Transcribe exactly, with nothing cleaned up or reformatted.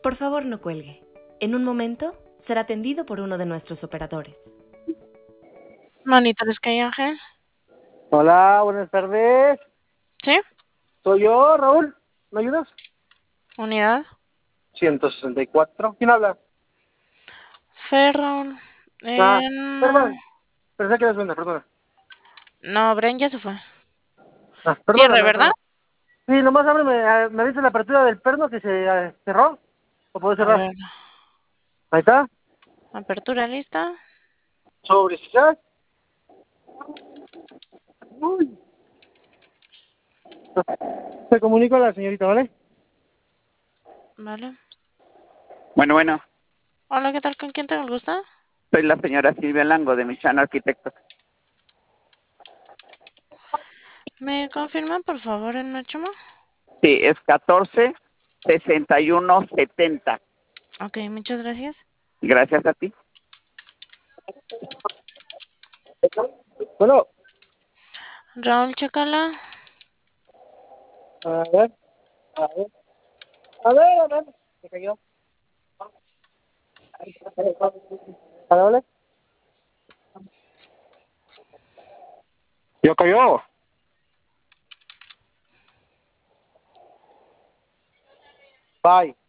Por favor, no cuelgue. En un momento será atendido por uno de nuestros operadores. Monitores que hay, Ángel. Hola, buenas tardes. ¿Sí? Soy yo, Raúl. ¿Me ayudas? Unidad. ciento sesenta y cuatro. ¿Quién habla? Ferro. Eh, Ah, no. perdón. Pensé que eras Brenda, perdona. No, Bren ya se fue. Ah, Cierre, perdóname, ¿verdad? perdón. Sí, nomás ábreme, eh, me dice la apertura del perno que se eh, cerró. ¿O puedo A cerrar? ver. Ahí está. Apertura lista. Sobre ya. Uy. Se comunicó a la señorita, ¿vale? Vale. Bueno, bueno, Hola, ¿qué tal? ¿Con quién tengo el gusto? soy la señora Silvia Lango de Michano Arquitectos. ¿Me confirman, por favor, el Nachomo? Sí, es catorce sesenta y uno setenta. Ok, muchas gracias. Gracias a ti. Bueno, Raúl Chacala. a ver, a ver, a ver, a ver. Se cayó. ¿Vale, vale? ¿Ya cayó? Bye.